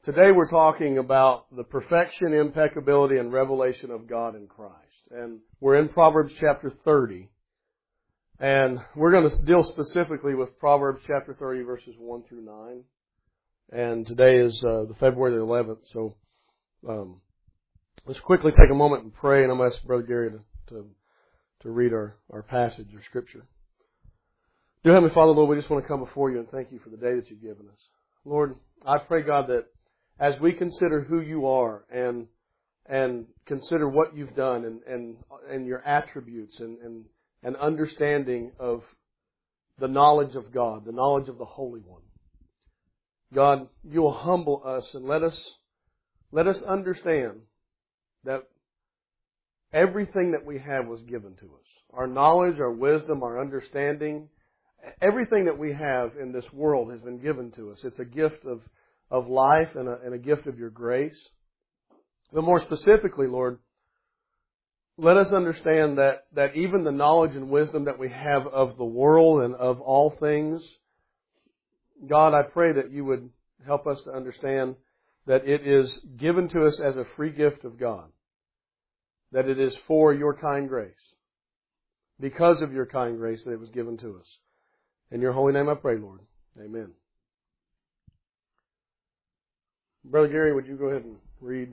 Today we're talking about the perfection, impeccability, and revelation of God in Christ. And we're in Proverbs chapter 30. And we're going to deal specifically with Proverbs chapter 30 verses 1 through 9. And today is the February the 11th. So let's quickly take a moment and pray. And I'm going to ask Brother Gary to read our passage or scripture. Dear Heavenly Father, Lord, we just want to come before you and thank you for the day that you've given us. Lord, I pray, God, that as we consider who you are and consider what you've done and your attributes and understanding of the knowledge of God, the knowledge of the Holy One, God, you will humble us and let us understand that everything that we have was given to us. Our knowledge, our wisdom, our understanding, everything that we have in this world has been given to us. It's a gift of life and a gift of your grace. But more specifically, Lord, let us understand that even the knowledge and wisdom that we have of the world and of all things, God, I pray that you would help us to understand that it is given to us as a free gift of God. That it is for your kind grace. Because of your kind grace that it was given to us. In your holy name I pray, Lord. Amen. Brother Gary, would you go ahead and read?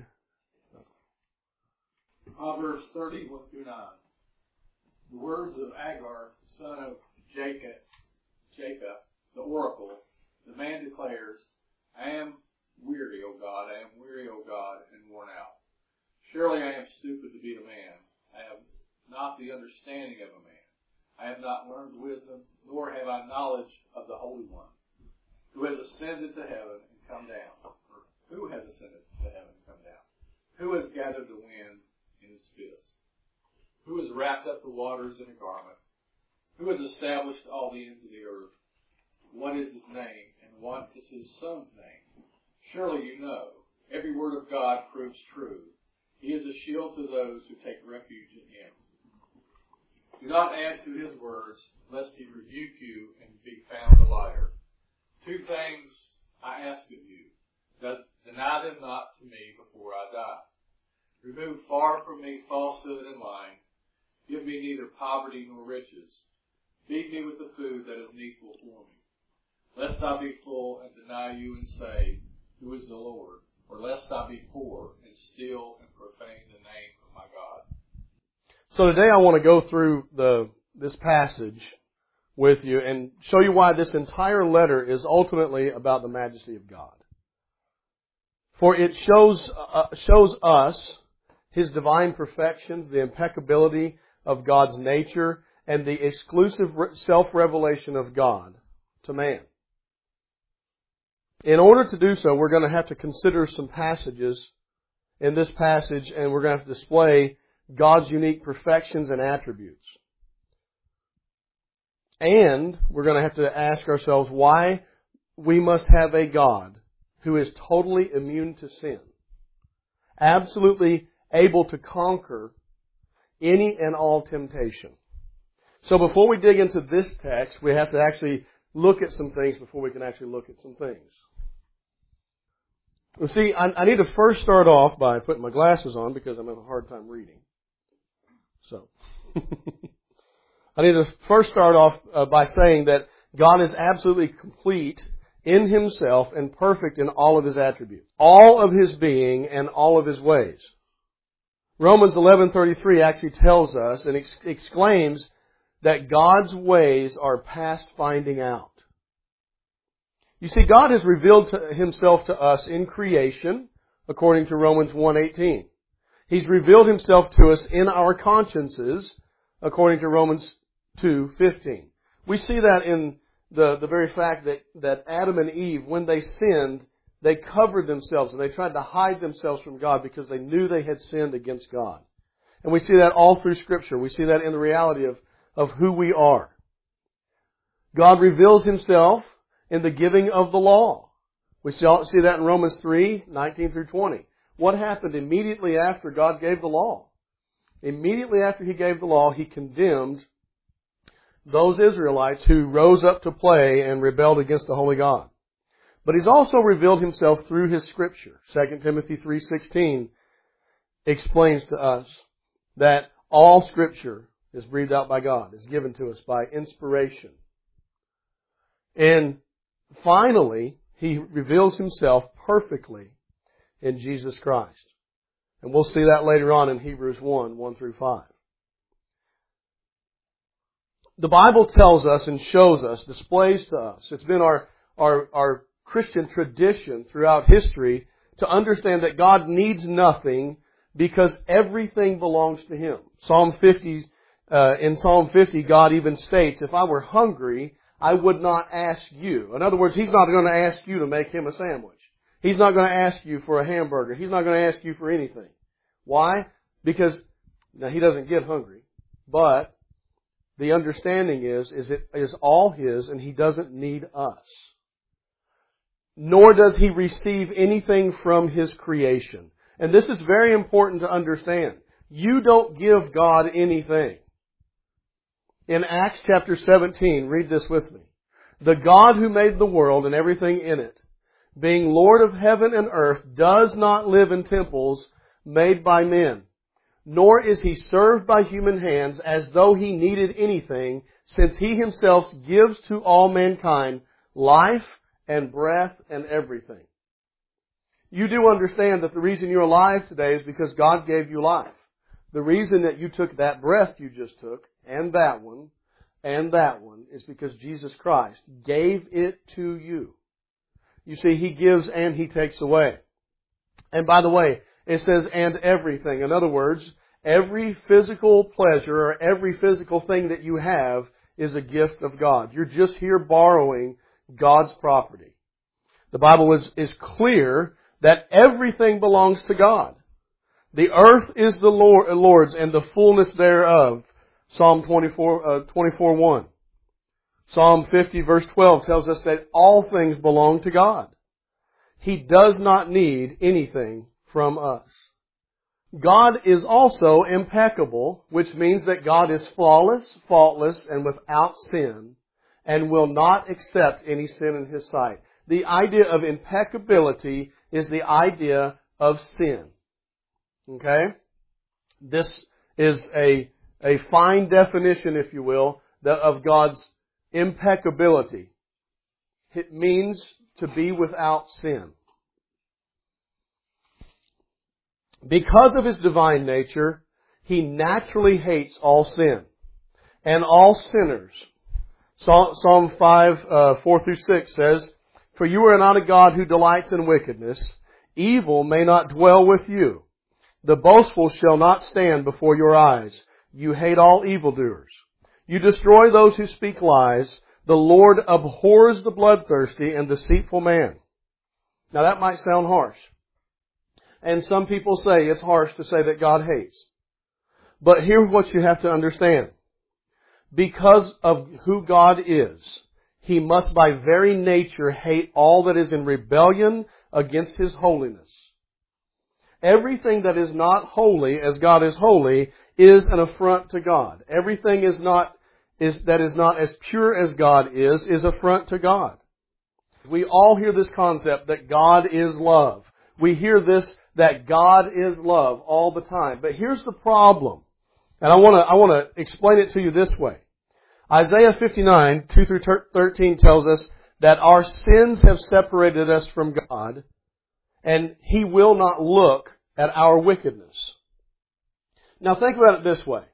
Proverbs 30, 1 through 9. The words of Agar, son of Jacob, the oracle, the man declares, I am weary, O God, I am weary, O God, and worn out. Surely I am stupid to be a man. I have not the understanding of a man. I have not learned wisdom, nor have I knowledge of the Holy One, who has ascended to heaven and come down. Or who has ascended to heaven and come down? Who has gathered the wind in his fist? Who has wrapped up the waters in a garment? Who has established all the ends of the earth? What is his name, and what is his son's name? Surely you know, every word of God proves true. He is a shield to those who take refuge in him. Do not add to his words, lest he rebuke you and be found a liar. Two things I ask of you. Deny them not to me before I die. Remove far from me falsehood and lying. Give me neither poverty nor riches. Feed me with the food that is needful for me. Lest I be full and deny you and say, who is the Lord? Or lest I be poor and steal and profane the name of my God. So today I want to go through this passage with you and show you why this entire letter is ultimately about the majesty of God. For it shows us His divine perfections, the impeccability of God's nature, and the exclusive self-revelation of God to man. In order to do so, we're going to have to consider some passages in this passage, and we're going to have to display God's unique perfections and attributes. And we're going to have to ask ourselves why we must have a God who is totally immune to sin. Absolutely able to conquer any and all temptation. So before we dig into this text, we have to actually look at some things before we can actually look at some things. You see, I need to first start off by putting my glasses on because I'm having a hard time reading. So, I need to first start off by saying that God is absolutely complete in Himself and perfect in all of His attributes, all of His being and all of His ways. Romans 11:33 actually tells us and exclaims that God's ways are past finding out. You see, God has revealed Himself to us in creation, according to Romans 1:18. He's revealed Himself to us in our consciences, according to Romans 2:15. We see that in the very fact that Adam and Eve, when they sinned, they covered themselves and they tried to hide themselves from God because they knew they had sinned against God. And we see that all through Scripture. We see that in the reality of who we are. God reveals Himself in the giving of the law. We see that in Romans 3:19 through 20. What happened immediately after God gave the law? Immediately after He gave the law, He condemned those Israelites who rose up to play and rebelled against the holy God. But He's also revealed Himself through His Scripture. 2 Timothy 3:16 explains to us that all Scripture is breathed out by God, is given to us by inspiration. And finally, He reveals Himself perfectly in Jesus Christ. And we'll see that later on in Hebrews 1 through 5. The Bible tells us and shows us, displays to us, it's been our Christian tradition throughout history to understand that God needs nothing because everything belongs to Him. In Psalm 50, God even states, if I were hungry, I would not ask you. In other words, He's not going to ask you to make Him a sandwich. He's not going to ask you for a hamburger. He's not going to ask you for anything. Why? Because, now He doesn't get hungry, but the understanding is it is all His and He doesn't need us. Nor does He receive anything from His creation. And this is very important to understand. You don't give God anything. In Acts chapter 17, read this with me. The God who made the world and everything in it, being Lord of heaven and earth, does not live in temples made by men, nor is He served by human hands as though He needed anything, since He Himself gives to all mankind life and breath and everything. You do understand that the reason you're alive today is because God gave you life. The reason that you took that breath you just took, and that one, is because Jesus Christ gave it to you. You see, He gives and He takes away. And by the way, it says, and everything. In other words, every physical pleasure or every physical thing that you have is a gift of God. You're just here borrowing God's property. The Bible is clear that everything belongs to God. The earth is the Lord's and the fullness thereof. Psalm 24:1. Psalm 50 verse 12 tells us that all things belong to God. He does not need anything from us. God is also impeccable, which means that God is flawless, faultless, and without sin, and will not accept any sin in His sight. The idea of impeccability is the idea of sin. Okay? This is a fine definition, if you will, of God's impeccability. It means to be without sin. Because of His divine nature, He naturally hates all sin and all sinners. Psalm 5, 4 through 6 says, for you are not a God who delights in wickedness. Evil may not dwell with you. The boastful shall not stand before your eyes. You hate all evildoers. You destroy those who speak lies. The Lord abhors the bloodthirsty and deceitful man. Now that might sound harsh. And some people say it's harsh to say that God hates. But here's what you have to understand. Because of who God is, He must by very nature hate all that is in rebellion against His holiness. Everything that is not holy as God is holy is an affront to God. Everything that is not as pure as God is affront to God. We all hear this concept that God is love. We hear this, that God is love all the time. But here's the problem. And I want to explain it to you this way. Isaiah 59, 2 through 13 tells us that our sins have separated us from God, and He will not look at our wickedness. Now think about it this way.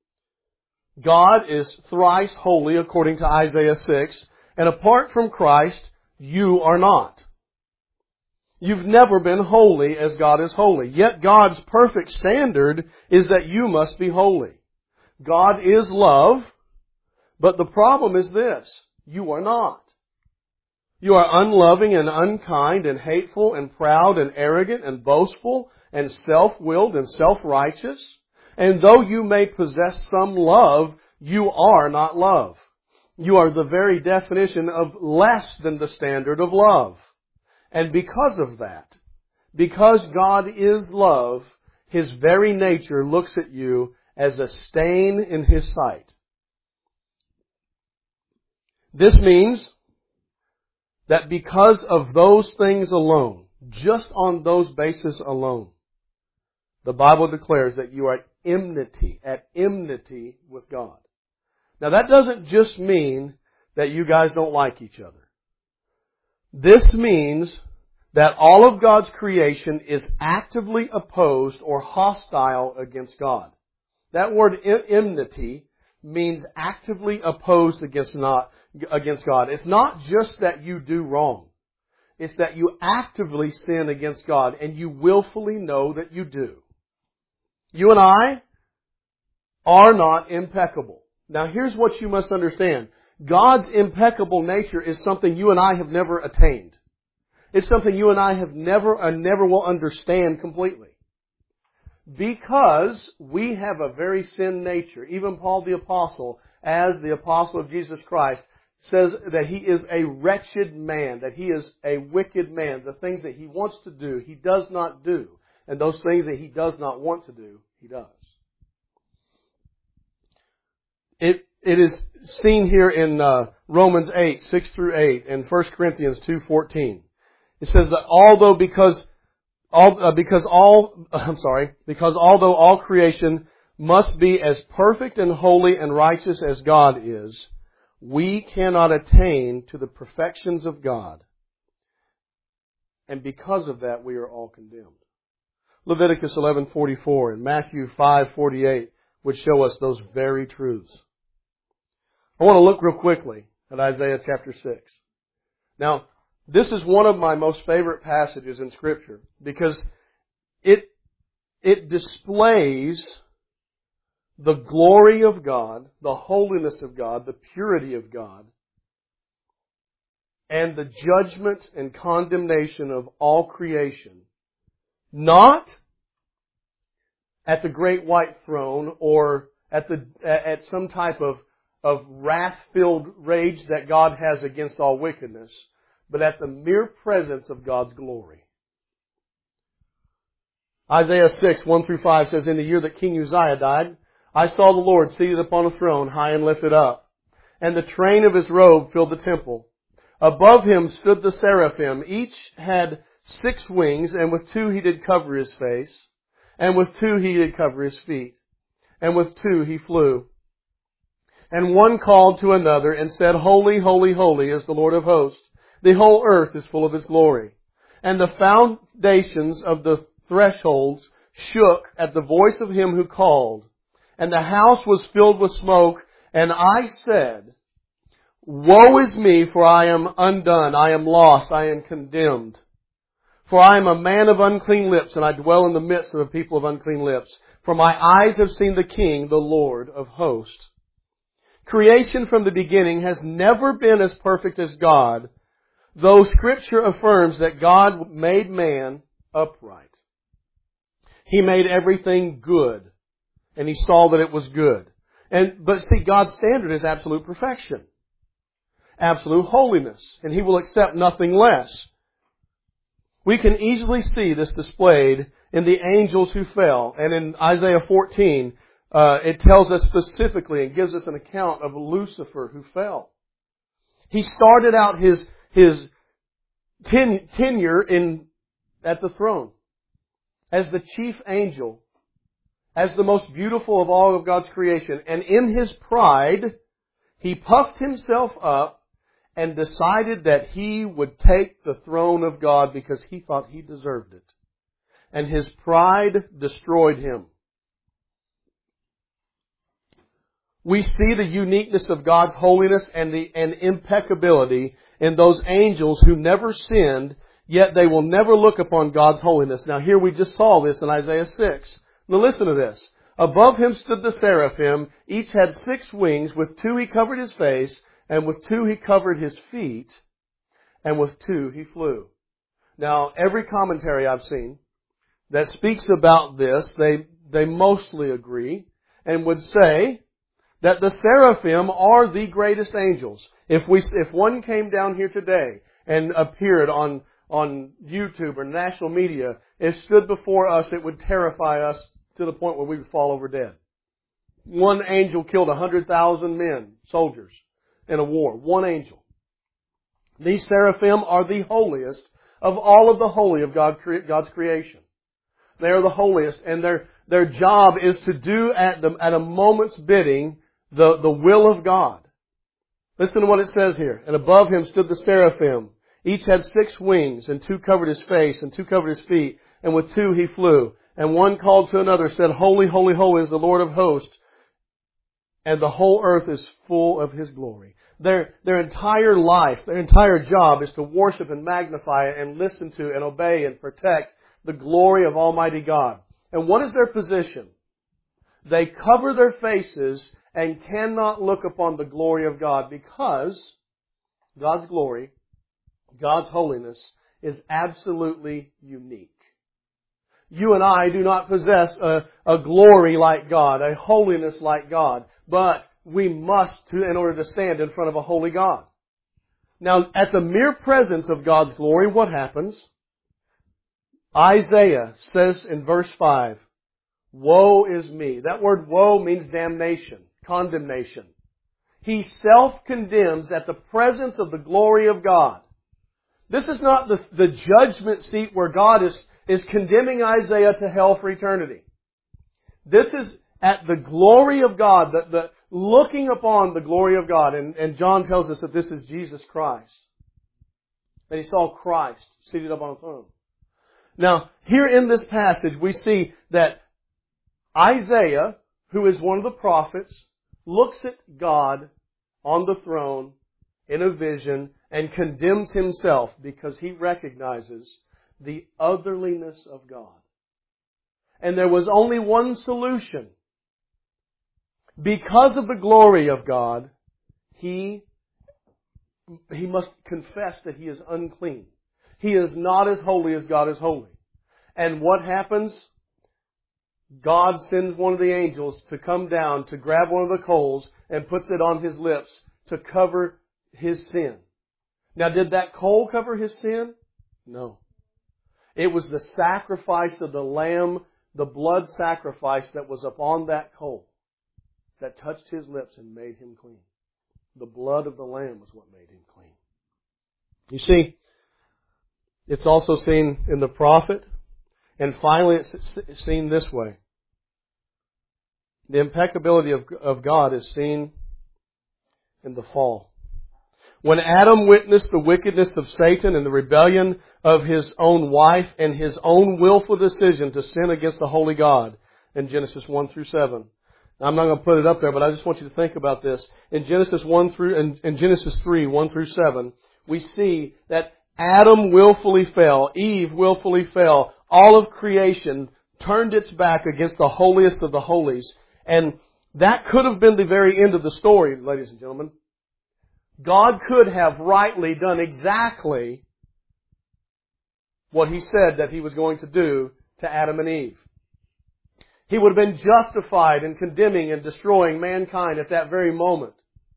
God is thrice holy according to Isaiah 6, and apart from Christ, you are not. You've never been holy as God is holy. Yet God's perfect standard is that you must be holy. God is love, but the problem is this. You are not. You are unloving and unkind and hateful and proud and arrogant and boastful and self-willed and self-righteous. And though you may possess some love, you are not love. You are the very definition of less than the standard of love. And because of that, because God is love, His very nature looks at you as a stain in His sight. This means that because of those things alone, just on those bases alone, the Bible declares that you are at enmity with God. Now that doesn't just mean that you guys don't like each other. This means that all of God's creation is actively opposed or hostile against God. That word enmity means actively opposed against God. It's not just that you do wrong. It's that you actively sin against God and you willfully know that you do. You and I are not impeccable. Now here's what you must understand. God's impeccable nature is something you and I have never attained. It's something you and I have never will understand completely. Because we have a very sin nature. Even Paul the Apostle, as the Apostle of Jesus Christ, says that he is a wretched man, that he is a wicked man. The things that he wants to do, he does not do. And those things that he does not want to do, he does. It is seen here in Romans 8, 6 through 8, and 1 Corinthians 2:14. It says that because although all creation must be as perfect and holy and righteous as God is, we cannot attain to the perfections of God. And because of that, we are all condemned. Leviticus 11:44 and Matthew 5:48 would show us those very truths. I want to look real quickly at Isaiah chapter 6. Now, this is one of my most favorite passages in Scripture because it displays the glory of God, the holiness of God, the purity of God, and the judgment and condemnation of all creation. Not at the great white throne or at some type of wrath-filled rage that God has against all wickedness, but at the mere presence of God's glory. Isaiah 6, 1 through 5 says, in the year that King Uzziah died, I saw the Lord seated upon a throne, high and lifted up, and the train of his robe filled the temple. Above him stood the seraphim. Each had 6 wings, and with 2 he did cover his face, and with 2 he did cover his feet, and with 2 he flew. And one called to another and said, Holy, holy, holy is the Lord of hosts. The whole earth is full of His glory. And the foundations of the thresholds shook at the voice of Him who called. And the house was filled with smoke. And I said, Woe is me, for I am undone. I am lost. I am condemned. For I am a man of unclean lips, and I dwell in the midst of a people of unclean lips. For my eyes have seen the King, the Lord of hosts. Creation from the beginning has never been as perfect as God, though Scripture affirms that God made man upright. He made everything good, and He saw that it was good. But see, God's standard is absolute perfection, absolute holiness, and He will accept nothing less. We can easily see this displayed in the angels who fell, and in Isaiah 14, it tells us specifically and gives us an account of Lucifer who fell. He started out his tenure at the throne as the chief angel, as the most beautiful of all of God's creation. And in his pride, he puffed himself up and decided that he would take the throne of God because he thought he deserved it. And his pride destroyed him. We see the uniqueness of God's holiness and impeccability in those angels who never sinned, yet they will never look upon God's holiness. Now here we just saw this in Isaiah 6. Now listen to this. Above him stood the seraphim. Each had 6 wings. With 2 he covered his face, and with 2 he covered his feet, and with 2 he flew. Now every commentary I've seen that speaks about this, they mostly agree and would say that the seraphim are the greatest angels. If one came down here today and appeared on YouTube or national media, if stood before us, it would terrify us to the point where we would fall over dead. One angel killed 100,000 men, soldiers, in a war. One angel. These seraphim are the holiest of all of the holy of God's creation. They are the holiest, and their job is to do at a moment's bidding the will of God. Listen to what it says here. And above him stood the seraphim. Each had 6 wings, and 2 covered his face, and 2 covered his feet, and with 2 he flew. And one called to another, said, Holy, holy, holy is the Lord of hosts, and the whole earth is full of His glory. Their entire life, their entire job is to worship and magnify and listen to and obey and protect the glory of Almighty God. And what is their position? They cover their faces and cannot look upon the glory of God, because God's glory, God's holiness, is absolutely unique. You and I do not possess a glory like God, a holiness like God, but we must in order to stand in front of a holy God. Now, at the mere presence of God's glory, what happens? Isaiah says in verse 5, Woe is me. That word woe means damnation, condemnation. He self-condemns at the presence of the glory of God. This is not the judgment seat where God is condemning Isaiah to hell for eternity. This is at the glory of God, the looking upon the glory of God. And John tells us that this is Jesus Christ. That he saw Christ seated up on a throne. Now, here in this passage, we see that Isaiah, who is one of the prophets, looks at God on the throne in a vision and condemns himself because he recognizes the otherliness of God. And there was only one solution. Because of the glory of God, he must confess that he is unclean. He is not as holy as God is holy. And what happens? God sends one of the angels to come down to grab one of the coals and puts it on his lips to cover his sin. Now, did that coal cover his sin? No. It was the sacrifice of the lamb, the blood sacrifice that was upon that coal that touched his lips and made him clean. The blood of the lamb was what made him clean. You see, it's also seen in the prophet. And finally, it's seen this way. The impeccability of God is seen in the fall. When Adam witnessed the wickedness of Satan and the rebellion of his own wife and his own willful decision to sin against the holy God in Genesis 1 through 7. Now, I'm not going to put it up there, but I just want you to think about this. In Genesis 3, 1 through 7, we see that Adam willfully fell, Eve willfully fell. All of creation turned its back against the holiest of the holies. And that could have been the very end of the story, ladies and gentlemen. God could have rightly done exactly what He said that He was going to do to Adam and Eve. He would have been justified in condemning and destroying mankind at that very moment.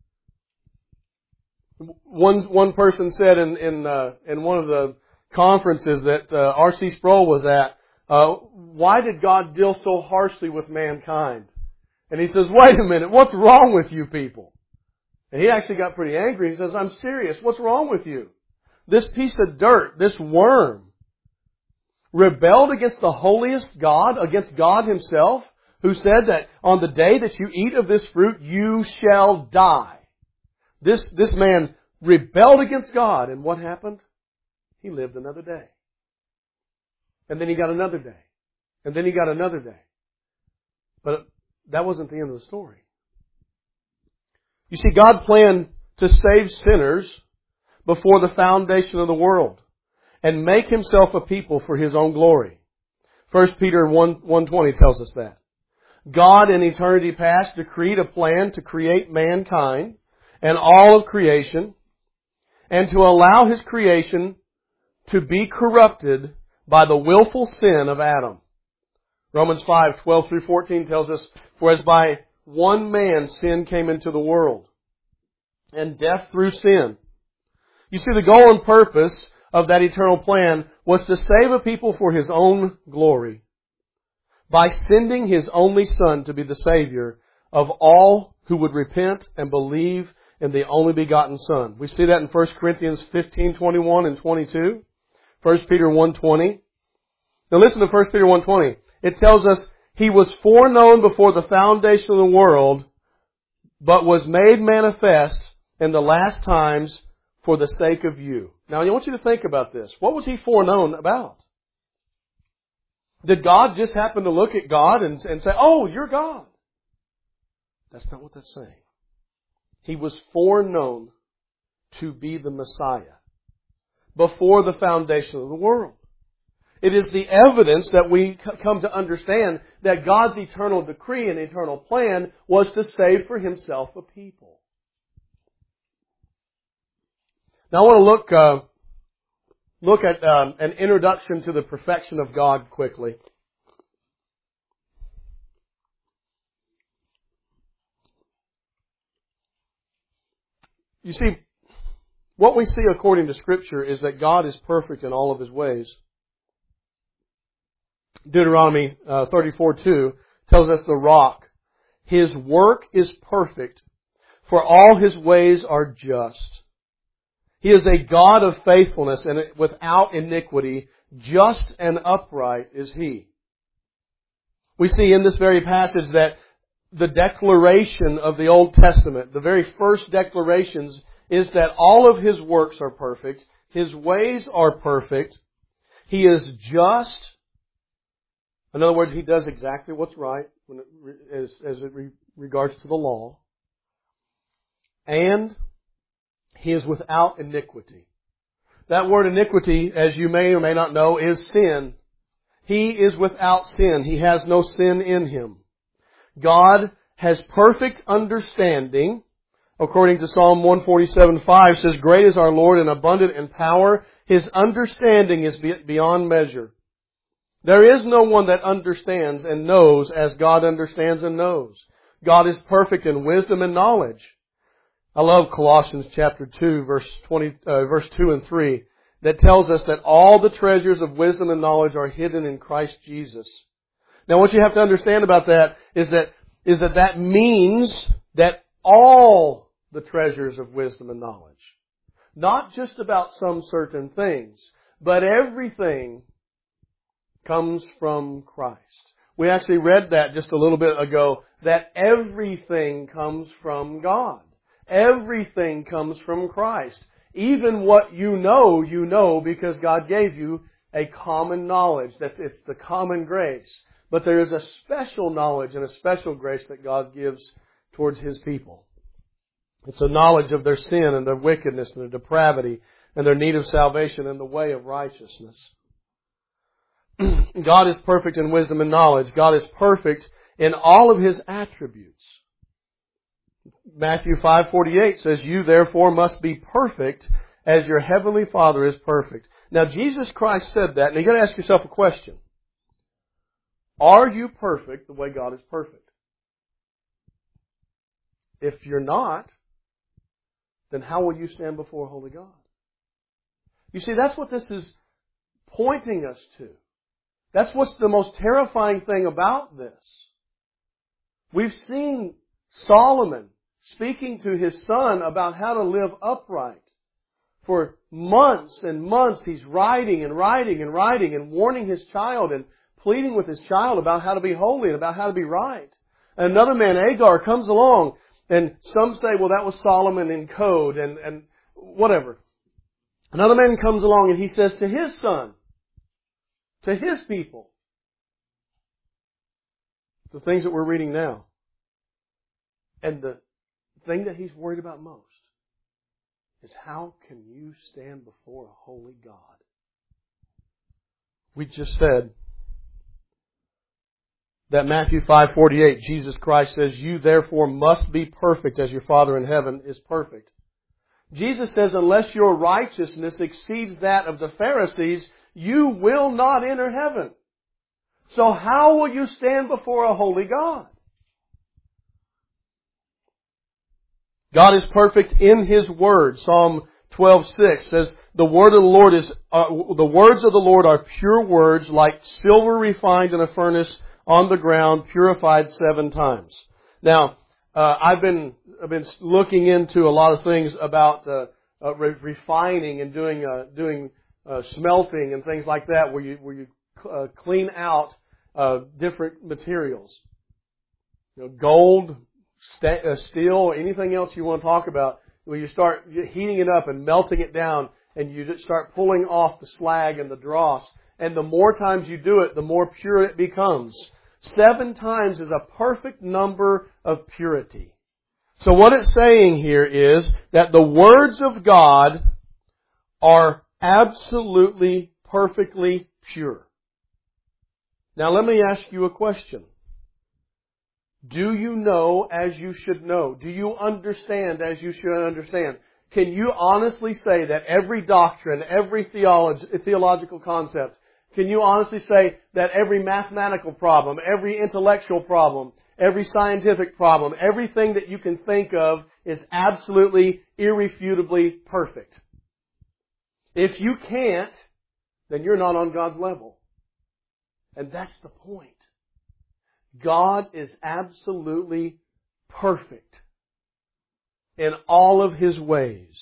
One person said in one of the conferences that R.C. Sproul was at, why did God deal so harshly with mankind? And he says, wait a minute, what's wrong with you people? And he actually got pretty angry. He says, I'm serious, what's wrong with you? This piece of dirt, this worm, rebelled against the holiest God, against God Himself, who said that on the day that you eat of this fruit, you shall die. This man rebelled against God, and what happened? He lived another day. And then he got another day. And then he got another day. But that wasn't the end of the story. You see, God planned to save sinners before the foundation of the world and make Himself a people for His own glory. 1 Peter 1:20 tells us that. God in eternity past decreed a plan to create mankind and all of creation and to allow His creation to be corrupted by the willful sin of Adam. Romans 5:12 through 14 tells us, for as by one man sin came into the world, and death through sin. You see, the goal and purpose of that eternal plan was to save a people for His own glory by sending His only Son to be the Savior of all who would repent and believe and the only begotten Son. We see that in 1 Corinthians 15:21 and 22. 1 Peter 1:20. Now listen to 1 Peter 1:20. It tells us, He was foreknown before the foundation of the world, but was made manifest in the last times for the sake of you. Now I want you to think about this. What was He foreknown about? Did God just happen to look at God and say, oh, you're God? That's not what that's saying. He was foreknown to be the Messiah before the foundation of the world. It is the evidence that we come to understand that God's eternal decree and eternal plan was to save for Himself a people. Now I want to look at an introduction to the perfection of God quickly. You see, what we see according to Scripture is that God is perfect in all of His ways. Deuteronomy 34:2 tells us the rock, His work is perfect, for all His ways are just. He is a God of faithfulness and without iniquity, just and upright is He. We see in this very passage that the declaration of the Old Testament, the very first declarations, is that all of His works are perfect, His ways are perfect, He is just. In other words, He does exactly what's right as it regards to the law. And He is without iniquity. That word iniquity, as you may or may not know, is sin. He is without sin. He has no sin in Him. God has perfect understanding. According to Psalm 147:5 says, Great is our Lord and abundant in power. His understanding is beyond measure. There is no one that understands and knows as God understands and knows. God is perfect in wisdom and knowledge. I love Colossians chapter 2, verse 2 and 3, that tells us that all the treasures of wisdom and knowledge are hidden in Christ Jesus. Now what you have to understand about that is that means that all the treasures of wisdom and knowledge, not just about some certain things, but everything comes from Christ. We actually read that just a little bit ago, that everything comes from God. Everything comes from Christ. Even what you know because God gave you a common knowledge. It's the common grace. But there is a special knowledge and a special grace that God gives towards His people. It's a knowledge of their sin and their wickedness and their depravity and their need of salvation and the way of righteousness. God is perfect in wisdom and knowledge. God is perfect in all of His attributes. Matthew 5:48 says, You therefore must be perfect as your heavenly Father is perfect. Now Jesus Christ said that, and you got to ask yourself a question. Are you perfect the way God is perfect? If you're not, then how will you stand before a holy God? You see, that's what this is pointing us to. That's what's the most terrifying thing about this. We've seen Solomon speaking to his son about how to live upright. For months and months he's writing and warning his child and pleading with his child about how to be holy and about how to be right. And another man, Agar, comes along, and some say, well, that was Solomon in code and whatever. Another man comes along and he says to his son, to his people, the things that we're reading now. And the thing that he's worried about most is how can you stand before a holy God? We just said that Matthew 5:48, Jesus Christ says, You therefore must be perfect as your Father in heaven is perfect. Jesus says, unless your righteousness exceeds that of the Pharisees, you will not enter heaven. So how will you stand before a holy God? God is perfect in His Word. Psalm 12:6 says, the words of the Lord are pure words, like silver refined in a furnace on the ground, purified 7 times. Now, I've been looking into a lot of things about refining and doing smelting and things like that, where you clean out different materials. Gold, steel, anything else you want to talk about, where you start heating it up and melting it down, and you just start pulling off the slag and the dross. And the more times you do it, the more pure it becomes. 7 times is a perfect number of purity. So what it's saying here is that the words of God are absolutely, perfectly pure. Now let me ask you a question. Do you know as you should know? Do you understand as you should understand? Can you honestly say that every doctrine, every theological concept, can you honestly say that every mathematical problem, every intellectual problem, every scientific problem, everything that you can think of is absolutely, irrefutably perfect? If you can't, then you're not on God's level. And that's the point. God is absolutely perfect in all of His ways.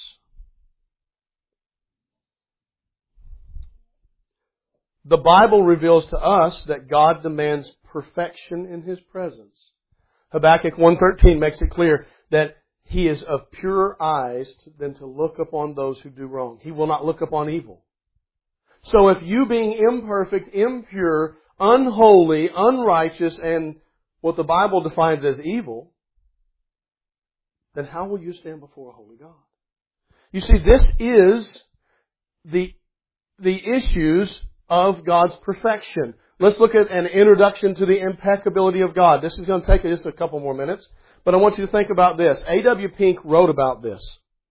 The Bible reveals to us that God demands perfection in His presence. Habakkuk 1:13 makes it clear that He is of purer eyes than to look upon those who do wrong. He will not look upon evil. So if you being imperfect, impure, unholy, unrighteous, and what the Bible defines as evil, then how will you stand before a holy God? You see, this is the issues of God's perfection. Let's look at an introduction to the impeccability of God. This is going to take just a couple more minutes, but I want you to think about this. A.W. Pink wrote about this.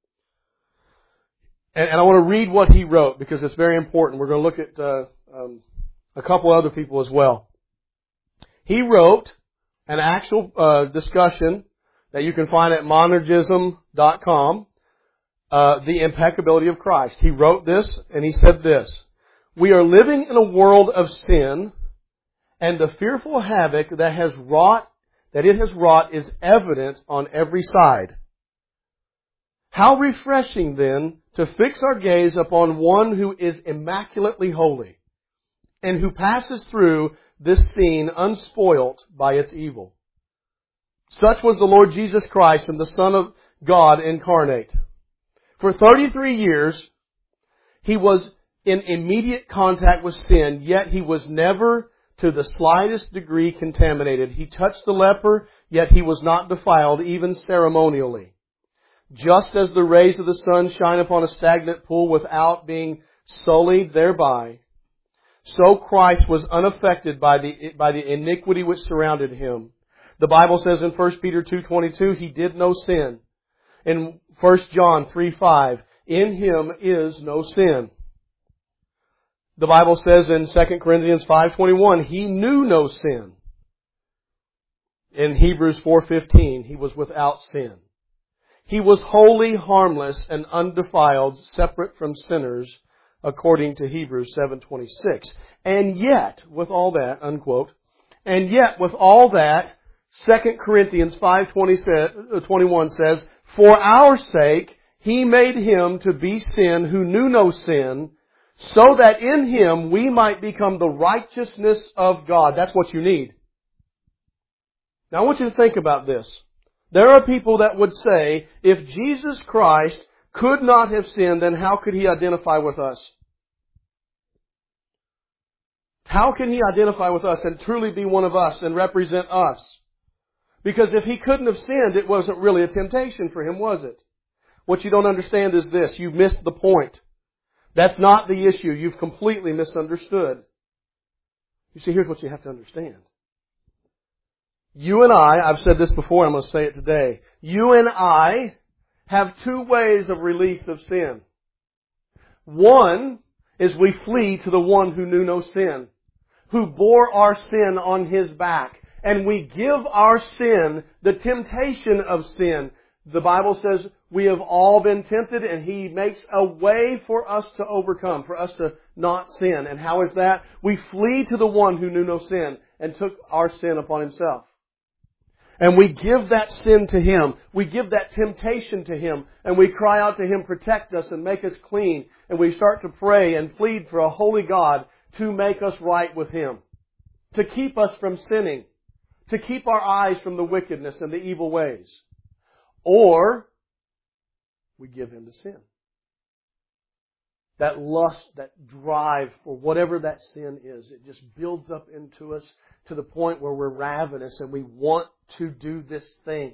And I want to read what he wrote because it's very important. We're going to look at a couple other people as well. He wrote an actual discussion that you can find at monergism.com, the impeccability of Christ. He wrote this and he said this: "We are living in a world of sin, and the fearful havoc that it has wrought is evident on every side. How refreshing then to fix our gaze upon one who is immaculately holy, and who passes through this scene unspoilt by its evil. Such was the Lord Jesus Christ and the Son of God incarnate. For 33 years, He was in immediate contact with sin, yet He was never to the slightest degree contaminated. He touched the leper, yet He was not defiled, even ceremonially. Just as the rays of the sun shine upon a stagnant pool without being sullied thereby, so Christ was unaffected by the iniquity which surrounded Him. The Bible says in 1 Peter 2:22, He did no sin. In 1 John 3:5, in Him is no sin. The Bible says in 2 Corinthians 5:21, He knew no sin. In Hebrews 4:15, He was without sin. He was holy, harmless, and undefiled, separate from sinners, according to Hebrews 7:26. And yet, with all that, unquote, and yet with all that, 2 Corinthians 5:21 says, for our sake He made Him to be sin who knew no sin, so that in Him we might become the righteousness of God. That's what you need. Now I want you to think about this. There are people that would say, if Jesus Christ could not have sinned, then how could He identify with us? How can He identify with us and truly be one of us and represent us? Because if He couldn't have sinned, it wasn't really a temptation for Him, was it? What you don't understand is this. You've missed the point. That's not the issue. You've completely misunderstood. You see, here's what you have to understand. You and I've said this before, I'm going to say it today. You and I have 2 ways of release of sin. One is we flee to the one who knew no sin, who bore our sin on His back. And we give our sin the temptation of sin. The Bible says we have all been tempted, and He makes a way for us to overcome, for us to not sin. And how is that? We flee to the one who knew no sin and took our sin upon Himself. And we give that sin to Him. We give that temptation to Him. And we cry out to Him, protect us and make us clean. And we start to pray and plead for a holy God to make us right with Him. To keep us from sinning. To keep our eyes from the wickedness and the evil ways. Or we give in to sin. That lust, that drive for whatever that sin is, it just builds up into us to the point where we're ravenous and we want to do this thing.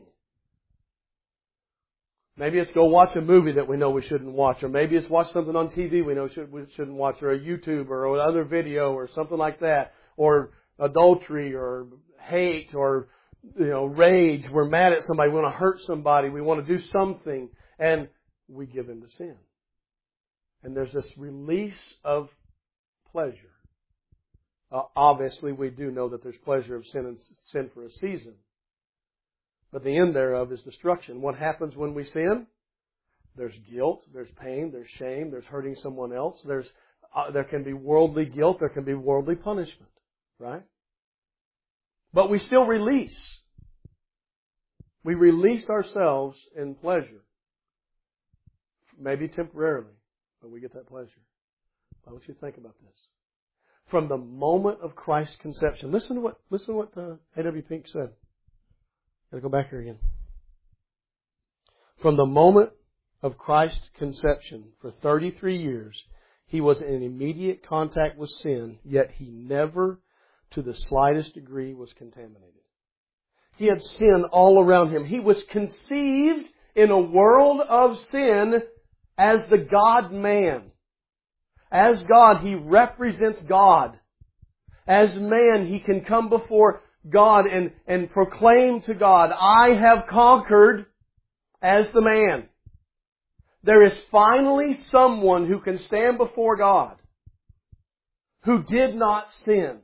Maybe it's go watch a movie that we know we shouldn't watch, or maybe it's watch something on TV we know we shouldn't watch, or a YouTube or another video or something like that, or adultery or hate or rage. We're mad at somebody, we want to hurt somebody, we want to do something, and we give in to sin. And there's this release of pleasure. Obviously, we do know that there's pleasure of sin and sin for a season. But the end thereof is destruction. What happens when we sin? There's guilt, there's pain, there's shame, there's hurting someone else. There can be worldly guilt, there can be worldly punishment. Right? But we still release. We release ourselves in pleasure. Maybe temporarily. But we get that pleasure. I want you to think about this. From the moment of Christ's conception, listen to what A.W. Pink said. Gotta go back here again. From the moment of Christ's conception, for 33 years, He was in immediate contact with sin, yet He never, to the slightest degree, was contaminated. He had sin all around Him. He was conceived in a world of sin as the God-man. As God, He represents God. As man, He can come before God and proclaim to God, I have conquered as the man. There is finally someone who can stand before God who did not sin.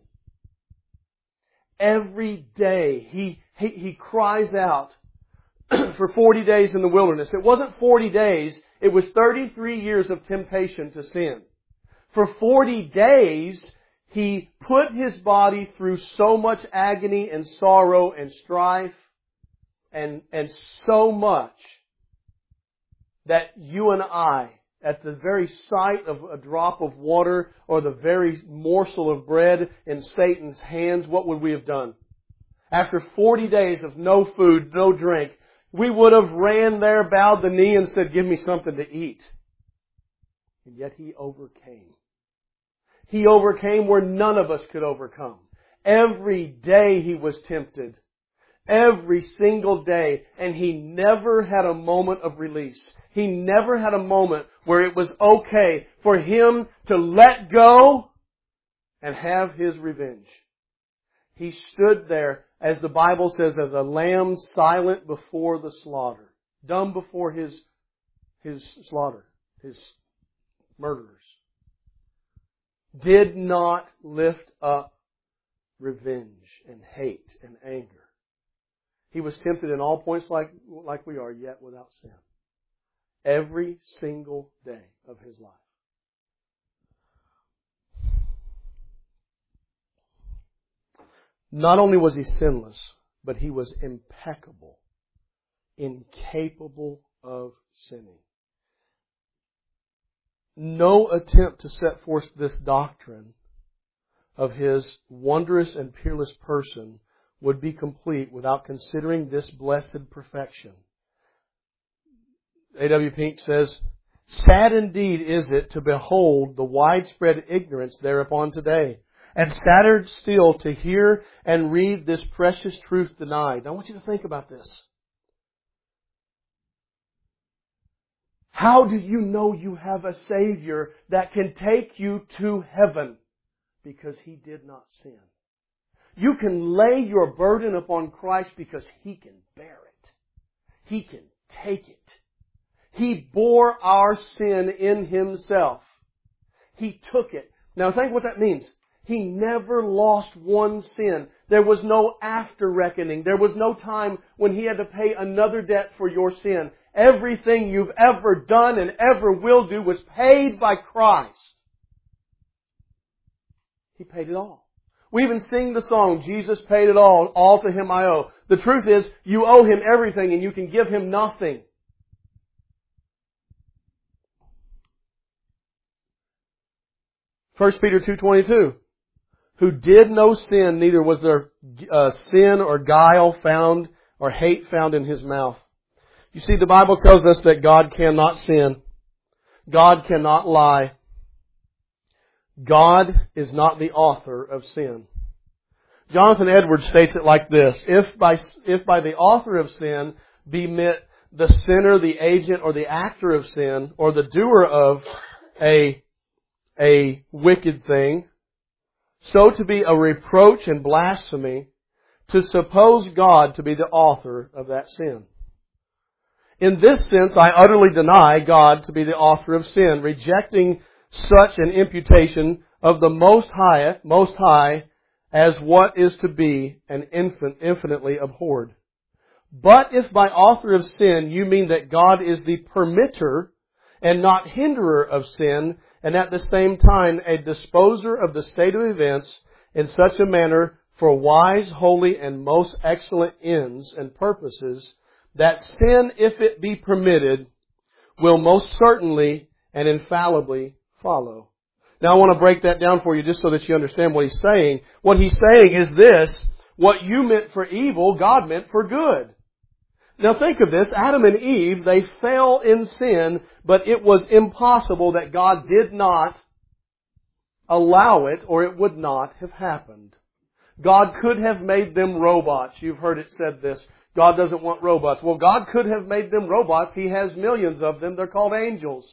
Every day He cries out for 40 days in the wilderness. It wasn't 40 days. It was 33 years of temptation to sin. For 40 days, He put His body through so much agony and sorrow and strife and so much that you and I, at the very sight of a drop of water or the very morsel of bread in Satan's hands, what would we have done? After 40 days of no food, no drink, we would have ran there, bowed the knee and said, give me something to eat. And yet He overcame. He overcame where none of us could overcome. Every day He was tempted. Every single day. And He never had a moment of release. He never had a moment where it was okay for Him to let go and have His revenge. He stood there, as the Bible says, as a lamb silent before the slaughter. Dumb before His slaughter. His murderers. Did not lift up revenge and hate and anger. He was tempted in all points like we are, yet without sin. Every single day of His life. Not only was He sinless, but He was impeccable, incapable of sinning. No attempt to set forth this doctrine of His wondrous and peerless person would be complete without considering this blessed perfection. A.W. Pink says, sad indeed is it to behold the widespread ignorance thereupon today, and sadder still to hear and read this precious truth denied. Now I want you to think about this. How do you know you have a Savior that can take you to heaven? Because He did not sin. You can lay your burden upon Christ because He can bear it. He can take it. He bore our sin in Himself. He took it. Now think what that means. He never lost one sin. There was no after reckoning. There was no time when He had to pay another debt for your sin. Everything you've ever done and ever will do was paid by Christ. He paid it all. We even sing the song, Jesus paid it all to Him I owe. The truth is, you owe Him everything and you can give Him nothing. 1 Peter 2:22. Who did no sin, neither was there sin or guile found or hate found in His mouth. You see, the Bible tells us that God cannot sin. God cannot lie. God is not the author of sin. Jonathan Edwards states it like this: If by the author of sin be meant the sinner, the agent, or the actor of sin, or the doer of a wicked thing, so to be a reproach and blasphemy to suppose God to be the author of that sin. In this sense, I utterly deny God to be the author of sin, rejecting such an imputation of the Most High as what is to be and infinitely abhorred. But if by author of sin you mean that God is the permitter and not hinderer of sin, and at the same time a disposer of the state of events in such a manner for wise, holy, and most excellent ends and purposes, that sin, if it be permitted, will most certainly and infallibly follow. Now I want to break that down for you just so that you understand what he's saying. What he's saying is this: what you meant for evil, God meant for good. Now think of this. Adam and Eve, they fell in sin, but it was impossible that God did not allow it, or it would not have happened. God could have made them robots. You've heard it said this: God doesn't want robots. Well, God could have made them robots. He has millions of them. They're called angels.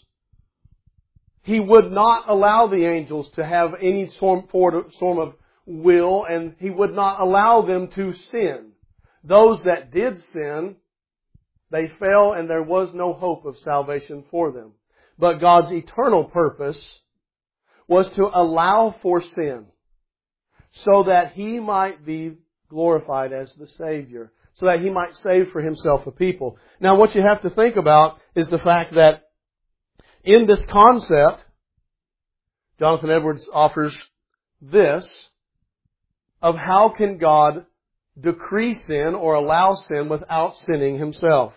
He would not allow the angels to have any form of will, and He would not allow them to sin. Those that did sin, they fell, and there was no hope of salvation for them. But God's eternal purpose was to allow for sin so that He might be glorified as the Savior, so that He might save for Himself a people. Now what you have to think about is the fact that in this concept, Jonathan Edwards offers this of how can God decree sin or allow sin without sinning Himself.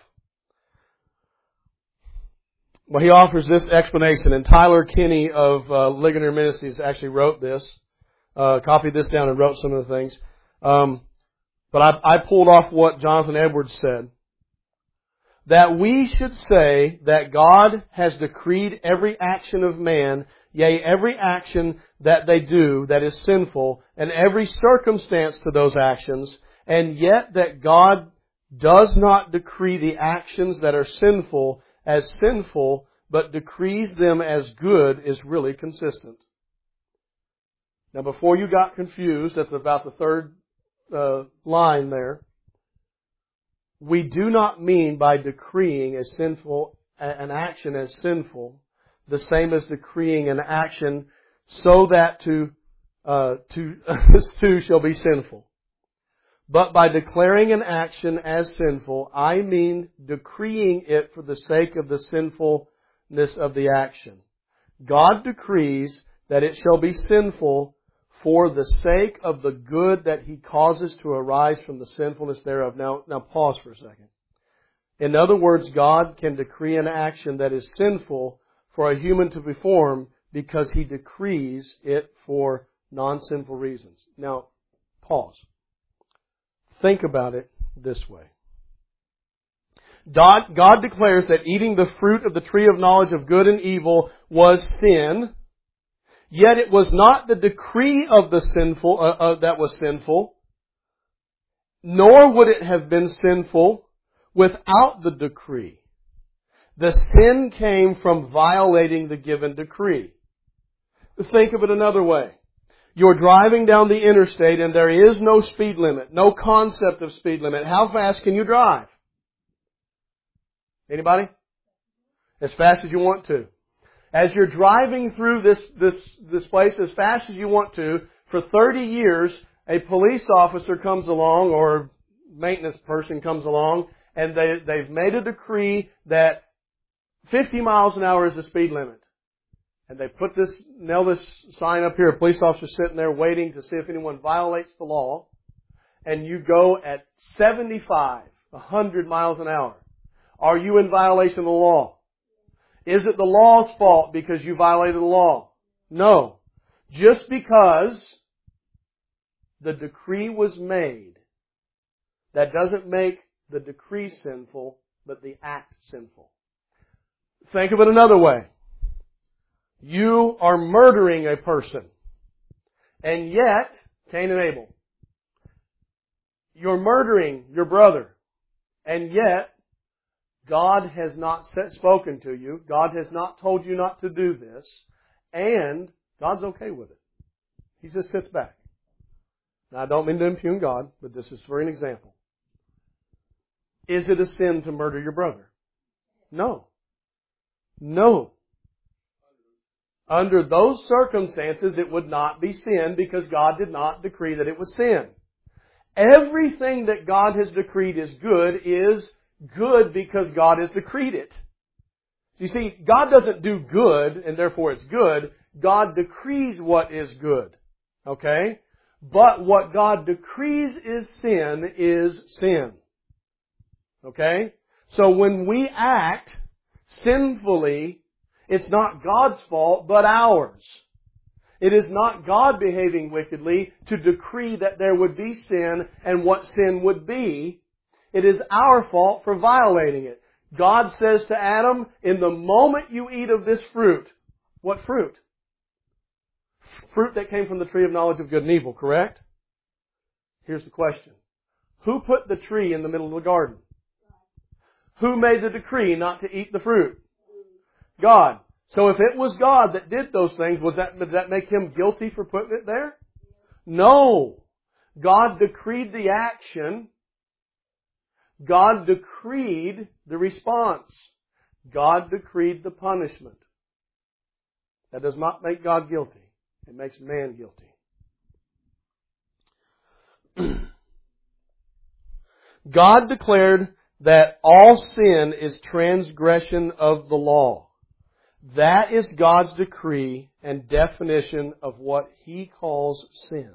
Well, he offers this explanation, and Tyler Kinney of Ligonier Ministries actually wrote this, copied this down and wrote some of the things. But I pulled off what Jonathan Edwards said. That we should say that God has decreed every action of man, yea, every action that they do that is sinful, and every circumstance to those actions, and yet that God does not decree the actions that are sinful as sinful, but decrees them as good, is really consistent. Now, before you got confused at about the third line there, we do not mean by decreeing an action as sinful, the same as decreeing an action so that two shall be sinful. But by declaring an action as sinful, I mean decreeing it for the sake of the sinfulness of the action. God decrees that it shall be sinful for the sake of the good that He causes to arise from the sinfulness thereof. Now pause for a second. In other words, God can decree an action that is sinful for a human to perform because He decrees it for non-sinful reasons. Now, pause. Think about it this way. God declares that eating the fruit of the tree of knowledge of good and evil was sin, yet it was not the decree of the sinful that was sinful, nor would it have been sinful without the decree. The sin came from violating the given decree. Think of it another way. You're driving down the interstate and there is no speed limit, no concept of speed limit. How fast can you drive? Anybody? As fast as you want to. As you're driving through this place as fast as you want to, for 30 years, a police officer comes along or maintenance person comes along and they've made a decree that 50 miles an hour is the speed limit. and they nail this sign up here, a police officer sitting there waiting to see if anyone violates the law, and you go at 75, 100 miles an hour, are you in violation of the law? Is it the law's fault because you violated the law? No. Just because the decree was made, that doesn't make the decree sinful, but the act sinful. Think of it another way. You are murdering a person, and yet, Cain and Abel, you're murdering your brother, and yet, God has not spoken to you. God has not told you not to do this. And God's okay with it. He just sits back. Now, I don't mean to impugn God, but this is for an example. Is it a sin to murder your brother? No. No. Under those circumstances, it would not be sin because God did not decree that it was sin. Everything that God has decreed is good because God has decreed it. You see, God doesn't do good and therefore it's good. God decrees what is good. Okay? But what God decrees is sin. Okay? So when we act sinfully, it's not God's fault, but ours. It is not God behaving wickedly to decree that there would be sin and what sin would be. It is our fault for violating it. God says to Adam, in the moment you eat of this fruit, what fruit? Fruit that came from the tree of knowledge of good and evil, correct? Here's the question. Who put the tree in the middle of the garden? Who made the decree not to eat the fruit? God. So if it was God that did those things, does that make Him guilty for putting it there? No. God decreed the action. God decreed the response. God decreed the punishment. That does not make God guilty. It makes man guilty. God declared that all sin is transgression of the law. That is God's decree and definition of what He calls sin.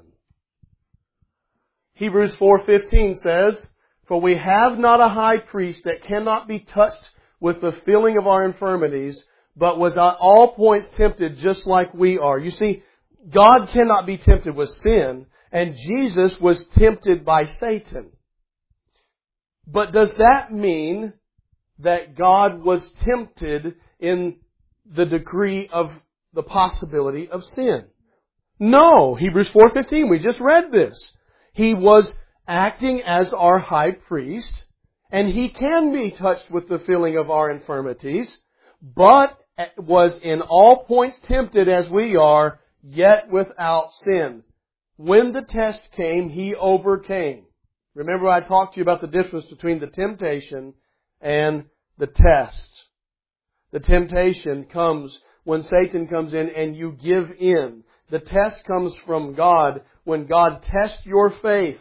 Hebrews 4:15 says, "For we have not a high priest that cannot be touched with the feeling of our infirmities, but was at all points tempted just like we are." You see, God cannot be tempted with sin, and Jesus was tempted by Satan. But does that mean that God was tempted in the degree of the possibility of sin? No. Hebrews 4:15, we just read this. He was acting as our high priest, and He can be touched with the feeling of our infirmities, but was in all points tempted as we are, yet without sin. When the test came, He overcame. Remember I talked to you about the difference between the temptation and the test. The temptation comes when Satan comes in and you give in. The test comes from God when God tests your faith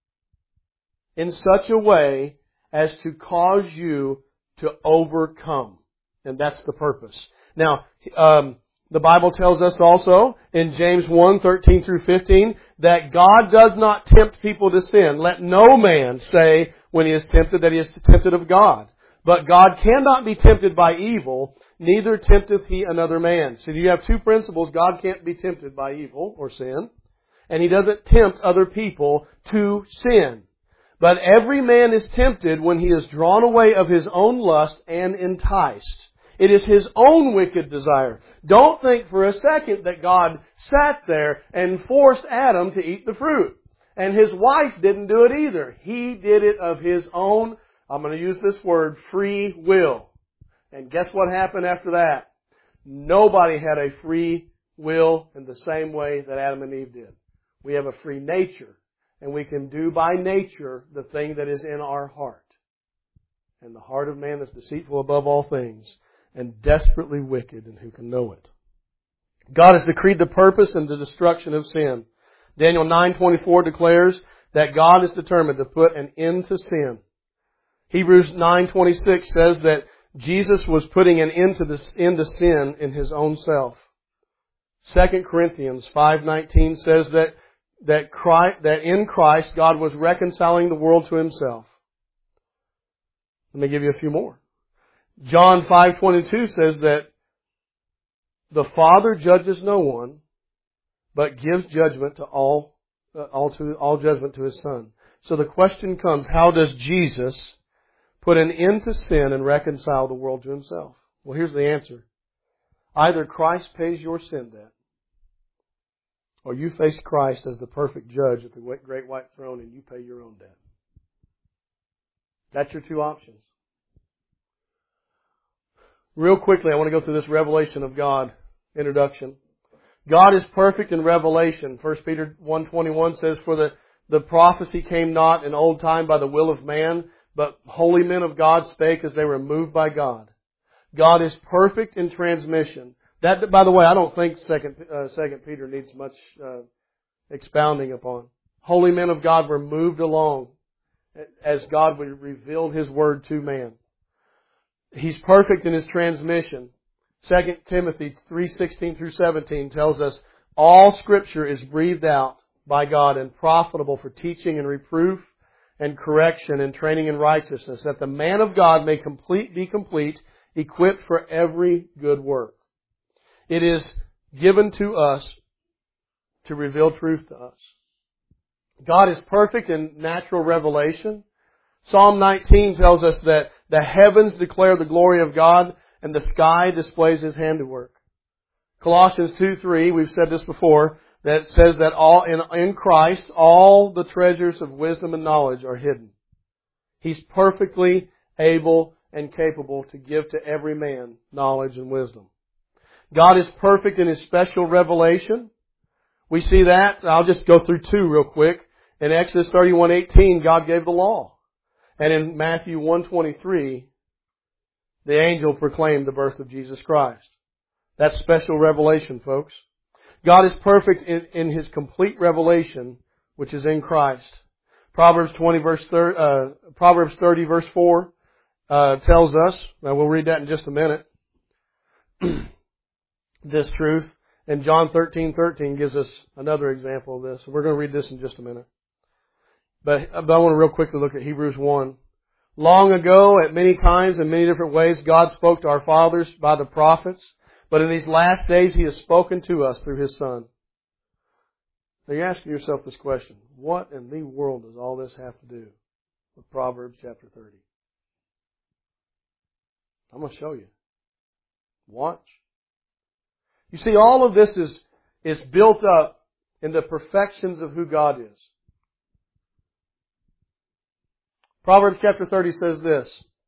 in such a way as to cause you to overcome. And that's the purpose. Now, the Bible tells us also in James 1:13 through 15 that God does not tempt people to sin. Let no man say when he is tempted that he is tempted of God. But God cannot be tempted by evil, neither tempteth He another man. So you have two principles. God can't be tempted by evil or sin, and He doesn't tempt other people to sin. But every man is tempted when he is drawn away of his own lust and enticed. It is his own wicked desire. Don't think for a second that God sat there and forced Adam to eat the fruit. And his wife didn't do it either. He did it of his own, I'm going to use this word, free will. And guess what happened after that? Nobody had a free will in the same way that Adam and Eve did. We have a free nature. And we can do by nature the thing that is in our heart. And the heart of man is deceitful above all things and desperately wicked, and who can know it? God has decreed the purpose and the destruction of sin. Daniel 9:24 declares that God is determined to put an end to sin. Hebrews 9:26 says that Jesus was putting an end to sin in His own self. 2 Corinthians 5:19 says that in Christ God was reconciling the world to Himself. Let me give you a few more. John 5:22 says that the Father judges no one, but gives judgment to all judgment to His Son. So the question comes, how does Jesus put an end to sin and reconcile the world to Himself? Well, here's the answer. Either Christ pays your sin debt, or you face Christ as the perfect judge at the great white throne and you pay your own debt. That's your two options. Real quickly, I want to go through this revelation of God introduction. God is perfect in revelation. 1 Peter 1:21 says, "For the prophecy came not in old time by the will of man, but holy men of God spake as they were moved by God." God is perfect in transmission. That, by the way, I don't think Second Peter needs much expounding upon. Holy men of God were moved along as God revealed His Word to man. He's perfect in His transmission. 2 Timothy 3:16 through 17 tells us, "All Scripture is breathed out by God and profitable for teaching and reproof and correction and training in righteousness, that the man of God may be complete, equipped for every good work." It is given to us to reveal truth to us. God is perfect in natural revelation. Psalm 19 tells us that the heavens declare the glory of God and the sky displays His handiwork. Colossians 2:3, we've said this before, that says that in Christ all the treasures of wisdom and knowledge are hidden. He's perfectly able and capable to give to every man knowledge and wisdom. God is perfect in His special revelation. We see that. I'll just go through two real quick. In Exodus 31:18, God gave the law. And in Matthew 1:23, the angel proclaimed the birth of Jesus Christ. That's special revelation, folks. God is perfect in His complete revelation, which is in Christ. Proverbs 30 verse 4 tells us, now we'll read that in just a minute, this truth. And John 13:13 gives us another example of this. We're going to read this in just a minute. But I want to real quickly look at Hebrews 1. Long ago, at many times, in many different ways, God spoke to our fathers by the prophets. But in these last days, He has spoken to us through His Son. Now you're asking yourself this question. What in the world does all this have to do with Proverbs chapter 30? I'm going to show you. Watch. You see, all of this is built up in the perfections of who God is. Proverbs chapter 30 says this.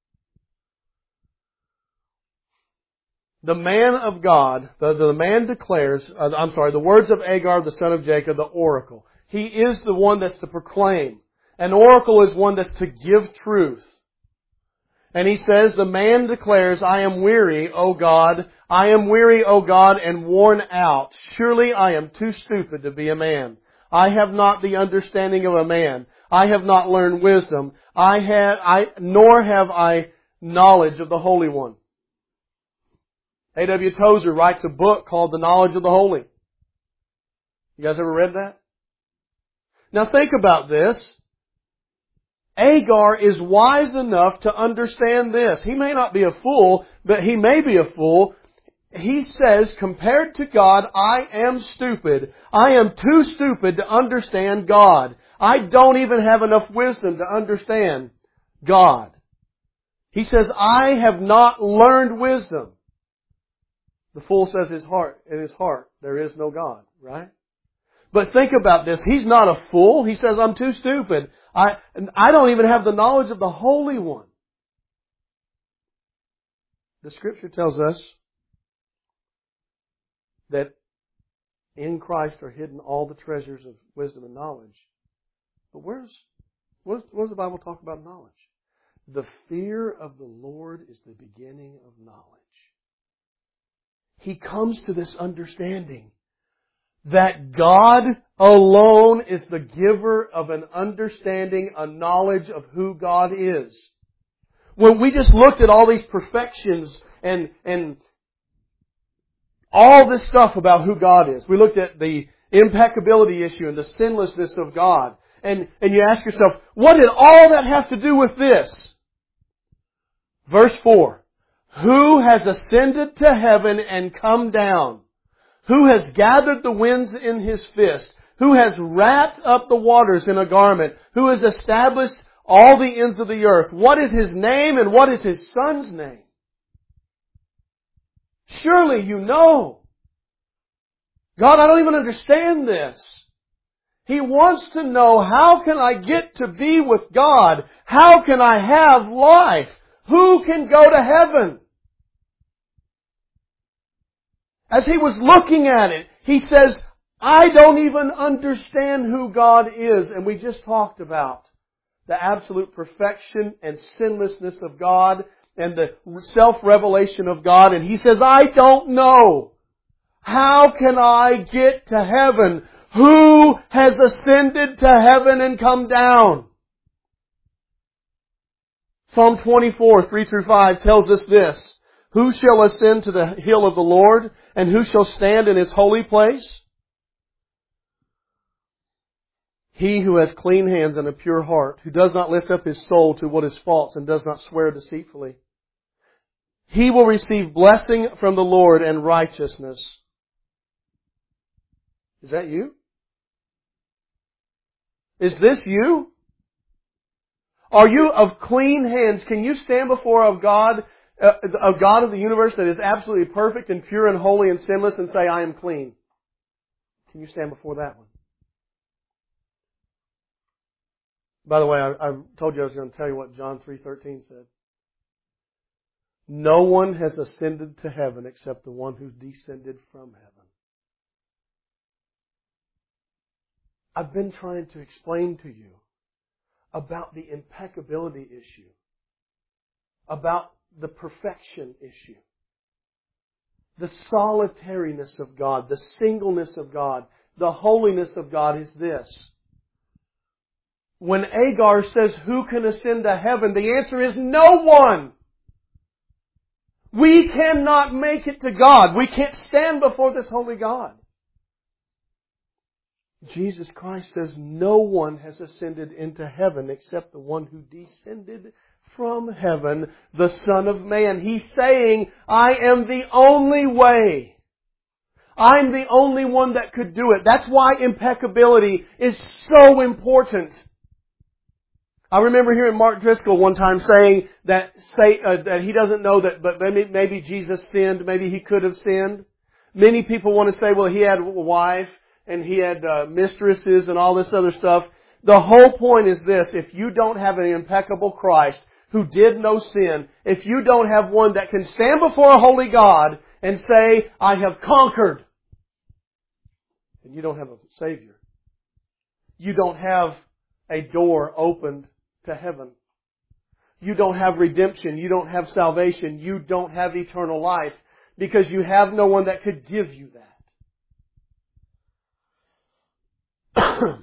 The man of God, the man declares, the words of Agar, the son of Jacob, the oracle. He is the one that's to proclaim. An oracle is one that's to give truth. And he says, the man declares, I am weary, O God. I am weary, O God, and worn out. Surely I am too stupid to be a man. I have not the understanding of a man. I have not learned wisdom. Nor have I knowledge of the Holy One. A.W. Tozer writes a book called The Knowledge of the Holy. You guys ever read that? Now think about this. Agar is wise enough to understand this. He may not be a fool, but he may be a fool. He says, compared to God, I am stupid. I am too stupid to understand God. I don't even have enough wisdom to understand God. He says, I have not learned wisdom. The fool says in his heart, there is no God, right? But think about this. He's not a fool. He says, I'm too stupid. I don't even have the knowledge of the Holy One. The Scripture tells us that in Christ are hidden all the treasures of wisdom and knowledge. But what does the Bible talk about knowledge? The fear of the Lord is the beginning of knowledge. He comes to this understanding that God alone is the giver of an understanding, a knowledge of who God is. When we just looked at all these perfections and all this stuff about who God is. We looked at the impeccability issue and the sinlessness of God. And you ask yourself, what did all that have to do with this? Verse 4. Who has ascended to heaven and come down? Who has gathered the winds in His fist? Who has wrapped up the waters in a garment? Who has established all the ends of the earth? What is His name and what is His Son's name? Surely you know. God, I don't even understand this. He wants to know, how can I get to be with God? How can I have life? Who can go to heaven? As he was looking at it, he says, I don't even understand who God is. And we just talked about the absolute perfection and sinlessness of God and the self-revelation of God. And he says, I don't know. How can I get to heaven? Who has ascended to heaven and come down? Psalm 24, 3-5 tells us this. Who shall ascend to the hill of the Lord? And who shall stand in His holy place? He who has clean hands and a pure heart, who does not lift up his soul to what is false and does not swear deceitfully. He will receive blessing from the Lord and righteousness. Is that you? Is this you? Are you of clean hands? Can you stand before a God of the universe that is absolutely perfect and pure and holy and sinless and say, I am clean? Can you stand before that one? By the way, I told you I was going to tell you what John 3:13 said. No one has ascended to heaven except the one who descended from heaven. I've been trying to explain to you about the impeccability issue, about the perfection issue, the solitariness of God, the singleness of God, the holiness of God is this. When Agar says, who can ascend to heaven? The answer is no one. We cannot make it to God. We can't stand before this holy God. Jesus Christ says no one has ascended into heaven except the one who descended from heaven, the Son of Man. He's saying, I am the only way. I'm the only one that could do it. That's why impeccability is so important. I remember hearing Mark Driscoll one time saying that he doesn't know that, but maybe Jesus sinned, maybe He could have sinned. Many people want to say, well, He had a wife and He had mistresses and all this other stuff. The whole point is this: if you don't have an impeccable Christ who did no sin, if you don't have one that can stand before a holy God and say, I have conquered, then you don't have a Savior. You don't have a door opened to heaven. You don't have redemption. You don't have salvation. You don't have eternal life because you have no one that could give you that.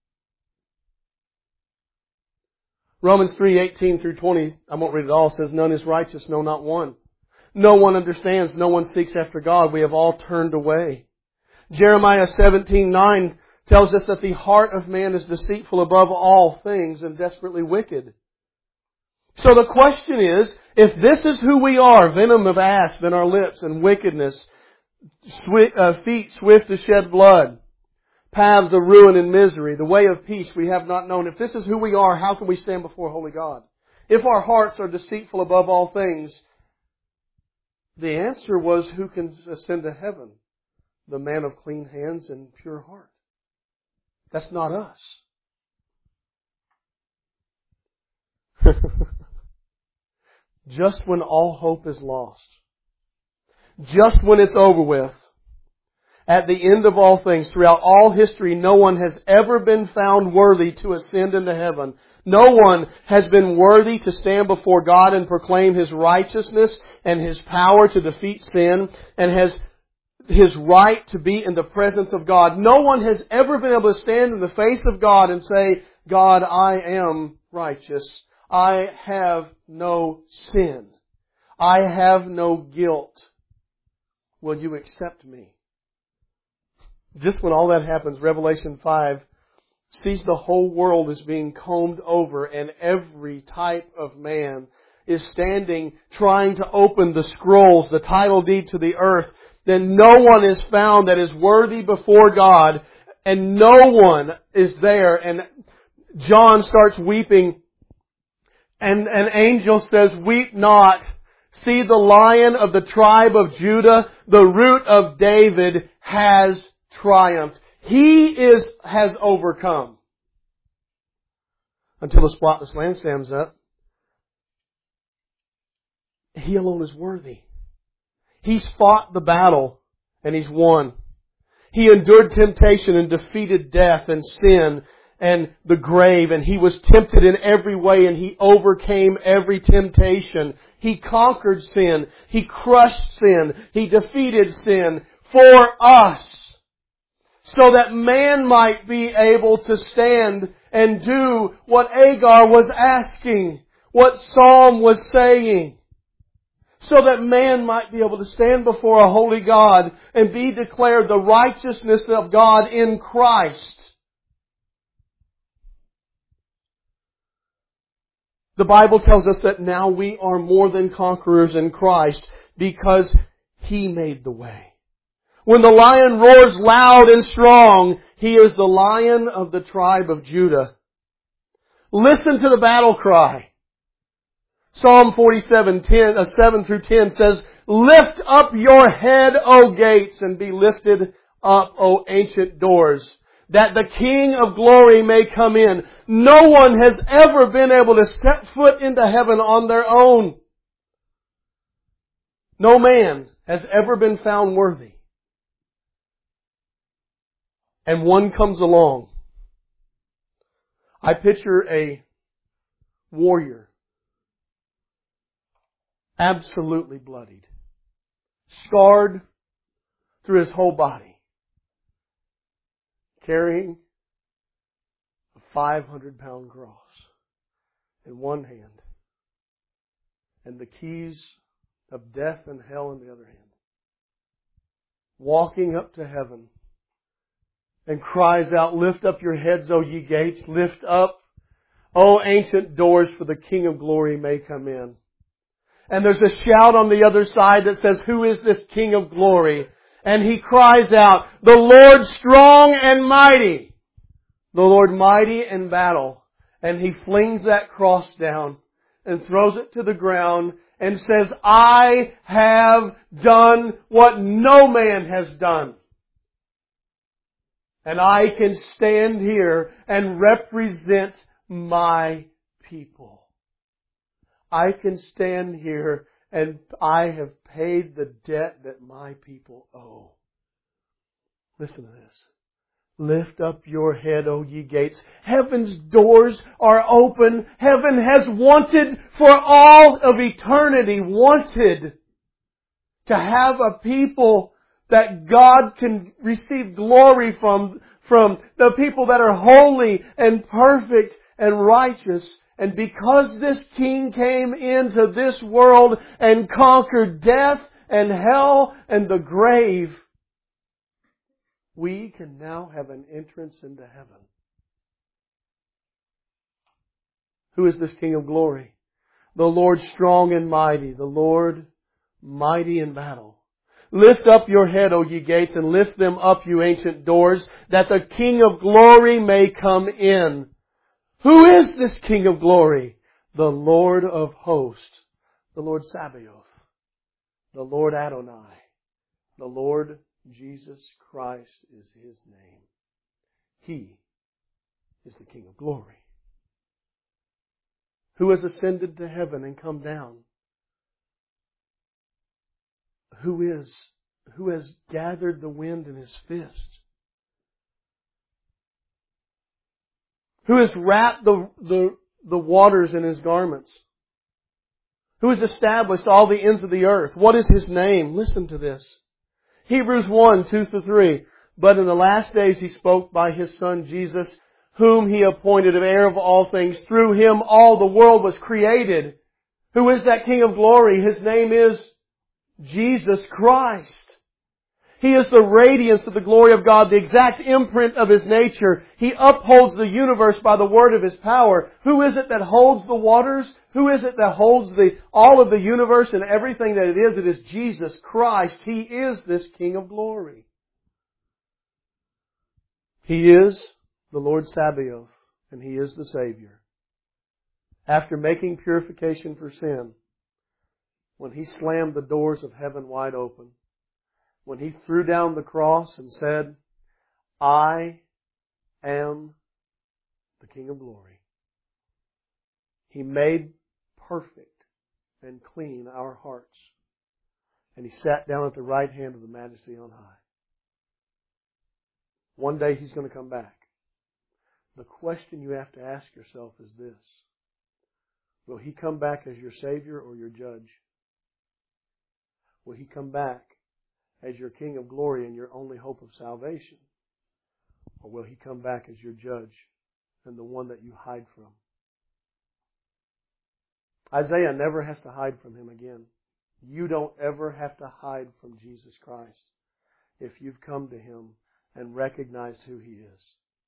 Romans 3:18-20, I won't read it all, says, none is righteous, no, not one. No one understands, no one seeks after God. We have all turned away. Jeremiah 17:9 tells us that the heart of man is deceitful above all things and desperately wicked. So the question is, if this is who we are, venom of asp in our lips and wickedness, feet swift to shed blood, paths of ruin and misery, the way of peace we have not known. If this is who we are, how can we stand before holy God? If our hearts are deceitful above all things, the answer was, who can ascend to heaven? The man of clean hands and pure heart. That's not us. Just when all hope is lost, just when it's over with, at the end of all things, throughout all history, no one has ever been found worthy to ascend into heaven. No one has been worthy to stand before God and proclaim His righteousness and His power to defeat sin and has His right to be in the presence of God. No one has ever been able to stand in the face of God and say, God, I am righteous. I have no sin. I have no guilt. will you accept me? Just when all that happens, Revelation 5 sees the whole world as being combed over, and every type of man is standing trying to open the scrolls, the title deed to the earth. Then no one is found that is worthy before God, and no one is there. And John starts weeping, and an angel says, "Weep not. See, the Lion of the tribe of Judah, the Root of David, has triumphed. He has overcome." Until the spotless Lamb stands up, He alone is worthy. He's fought the battle and He's won. He endured temptation and defeated death and sin and the grave, and He was tempted in every way, and He overcame every temptation. He conquered sin. He crushed sin. He defeated sin for us, so that man might be able to stand and do what Agar was asking, what Psalm was saying. So that man might be able to stand before a holy God and be declared the righteousness of God in Christ. The Bible tells us that now we are more than conquerors in Christ because He made the way. When the lion roars loud and strong, He is the Lion of the tribe of Judah. Listen to the battle cry. Psalm 47, 7 through 10 says, "Lift up your head, O gates, and be lifted up, O ancient doors, that the King of glory may come in." No one has ever been able to step foot into heaven on their own. No man has ever been found worthy. And one comes along. I picture a warrior, absolutely bloodied, scarred through his whole body, carrying a 500-pound cross in one hand and the keys of death and hell in the other hand, walking up to heaven, and cries out, "Lift up your heads, O ye gates, lift up, O ancient doors, for the King of glory may come in." And there's a shout on the other side that says, "Who is this King of glory?" And he cries out, "The Lord strong and mighty." The Lord mighty in battle. And He flings that cross down and throws it to the ground and says, "I have done what no man has done. And I can stand here and represent my people. I can stand here and I have paid the debt that my people owe." Listen to this. "Lift up your head, O ye gates." Heaven's doors are open. Heaven has wanted for all of eternity, wanted to have a people that God can receive glory from the people that are holy and perfect and righteous. And because this King came into this world and conquered death and hell and the grave, we can now have an entrance into heaven. Who is this King of glory? The Lord strong and mighty, the Lord mighty in battle. "Lift up your head, O ye gates, and lift them up, you ancient doors, that the King of glory may come in." Who is this King of glory? The Lord of hosts, the Lord Sabaoth, the Lord Adonai, the Lord Jesus Christ is His name. He is the King of glory. Who has ascended to heaven and come down? Who has gathered the wind in His fist? Who has wrapped the waters in His garments? Who has established all the ends of the earth? What is His name? Listen to this. Hebrews 1, 2-3. "But in the last days He spoke by His Son Jesus, whom He appointed heir of all things. Through Him all the world was created." Who is that King of glory? His name is Jesus Christ. He is the radiance of the glory of God, the exact imprint of His nature. He upholds the universe by the word of His power. Who is it that holds the waters? Who is it that holds all of the universe and everything that it is? It is Jesus Christ. He is this King of glory. He is the Lord Sabaoth, and He is the Savior. After making purification for sin, when He slammed the doors of heaven wide open, when He threw down the cross and said, I am the King of glory, He made perfect and clean our hearts. And He sat down at the right hand of the Majesty on high. One day He's going to come back. The question you have to ask yourself is this: will He come back as your Savior or your Judge? Will He come back as your King of glory and your only hope of salvation? Or will He come back as your Judge and the one that you hide from? Isaiah never has to hide from Him again. You don't ever have to hide from Jesus Christ if you've come to Him and recognized who He is.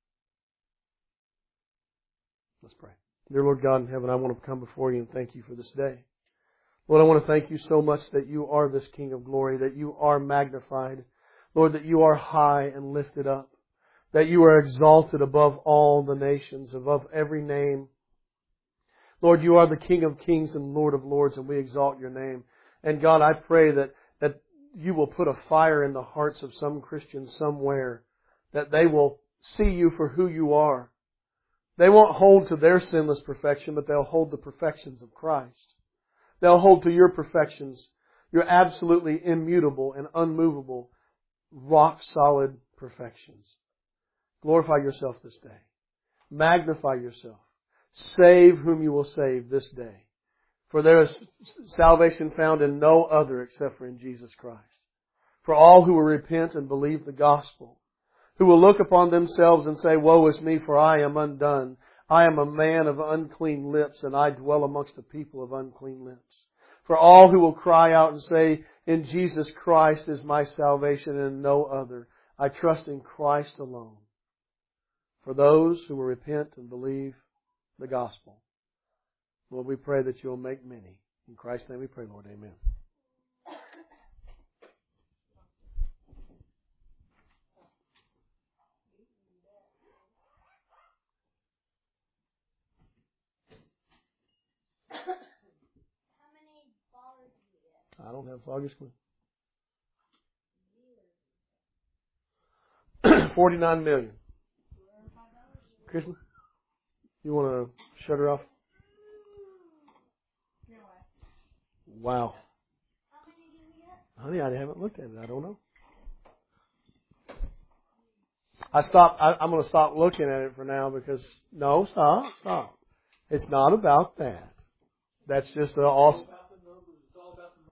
Let's pray. Dear Lord God in heaven, I want to come before You and thank You for this day. Lord, I want to thank You so much that You are this King of glory, that You are magnified. Lord, that You are high and lifted up, that You are exalted above all the nations, above every name. Lord, You are the King of kings and Lord of lords, and we exalt Your name. And God, I pray that You will put a fire in the hearts of some Christians somewhere, that they will see You for who You are. They won't hold to their sinless perfection, but they'll hold the perfections of Christ. They'll hold to Your perfections, Your absolutely immutable and unmovable, rock-solid perfections. Glorify Yourself this day. Magnify Yourself. Save whom You will save this day. For there is salvation found in no other except for in Jesus Christ. For all who will repent and believe the gospel, who will look upon themselves and say, woe is me, for I am undone. I am a man of unclean lips, and I dwell amongst a people of unclean lips. For all who will cry out and say, in Jesus Christ is my salvation and no other. I trust in Christ alone. For those who will repent and believe the gospel, Lord, we pray that You'll make many. In Christ's name we pray, Lord. Amen. I don't have foggiest clue. 49 million. Krishna, you want to shut her off? Wow. Honey, I haven't looked at it. I don't know. I'm going to stop looking at it for now because, no, stop. It's not about that. That's just an awesome.